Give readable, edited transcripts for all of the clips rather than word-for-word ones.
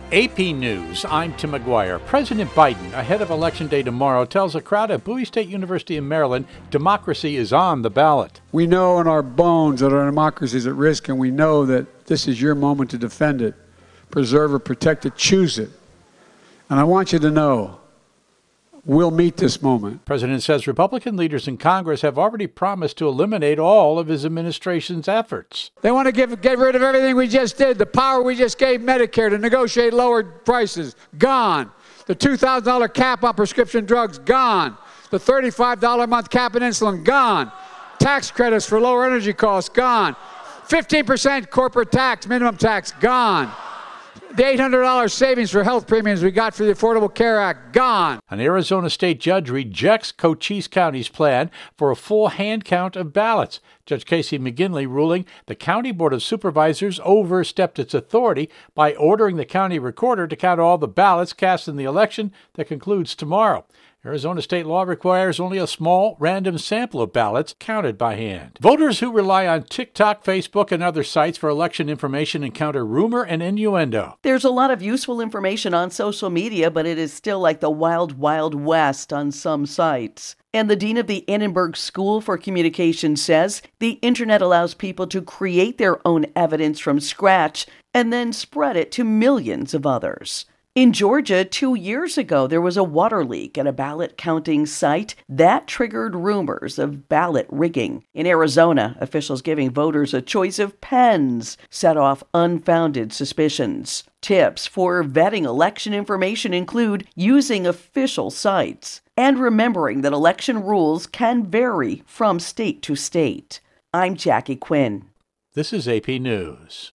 AP News, I'm Tim McGuire. President Biden, ahead of Election Day tomorrow, tells a crowd at Bowie State University in Maryland democracy is on the ballot. We know in our bones that our democracy is at risk, and we know that this is your moment to defend it, preserve it, protect it, choose it. And I want you to know, we'll meet this moment. The president says Republican leaders in Congress have already promised to eliminate all of his administration's efforts. They want to get rid of everything we just did. The power we just gave Medicare to negotiate lower prices, gone. The $2,000 cap on prescription drugs, gone. The $35 a month cap on insulin, gone. Tax credits for lower energy costs, gone. 15% corporate tax, minimum tax, gone. The $800 savings for health premiums we got for the Affordable Care Act, gone. An Arizona state judge rejects Cochise County's plan for a full hand count of ballots. Judge Casey McGinley ruling the County Board of Supervisors overstepped its authority by ordering the county recorder to count all the ballots cast in the election that concludes tomorrow. Arizona state law requires only a small, random sample of ballots counted by hand. Voters who rely on TikTok, Facebook, and other sites for election information encounter rumor and innuendo. There's a lot of useful information on social media, but it is still like the wild, wild west on some sites. And the dean of the Annenberg School for Communication says the internet allows people to create their own evidence from scratch and then spread it to millions of others. In Georgia, 2 years ago, there was a water leak at a ballot counting site that triggered rumors of ballot rigging. In Arizona, officials giving voters a choice of pens set off unfounded suspicions. Tips for vetting election information include using official sites and remembering that election rules can vary from state to state. I'm Jackie Quinn. This is AP News.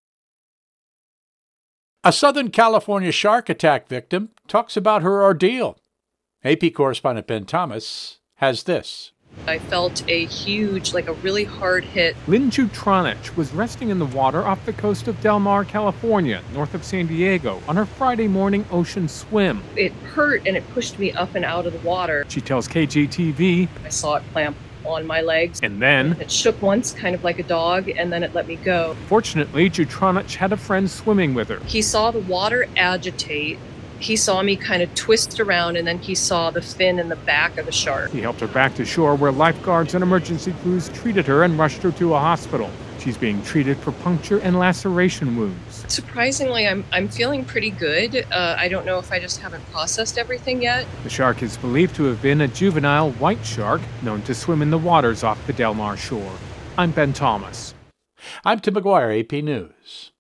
A Southern California shark attack victim talks about her ordeal. AP correspondent Ben Thomas has this. I felt a huge, a really hard hit. Lynn Jutronich was resting in the water off the coast of Del Mar, California, north of San Diego, on her Friday morning ocean swim. It hurt and it pushed me up and out of the water. She tells KGTV, I saw it clamp on my legs. And then it shook once, kind of like a dog, and then it let me go. Fortunately, Jutronich had a friend swimming with her. He saw the water agitate. He saw me kind of twist around, and then he saw the fin and the back of the shark. He helped her back to shore where lifeguards and emergency crews treated her and rushed her to a hospital. She's being treated for puncture and laceration wounds. Surprisingly, I'm feeling pretty good. I don't know if I just haven't processed everything yet. The shark is believed to have been a juvenile white shark known to swim in the waters off the Del Mar shore. I'm Ben Thomas. I'm Tim McGuire, AP News.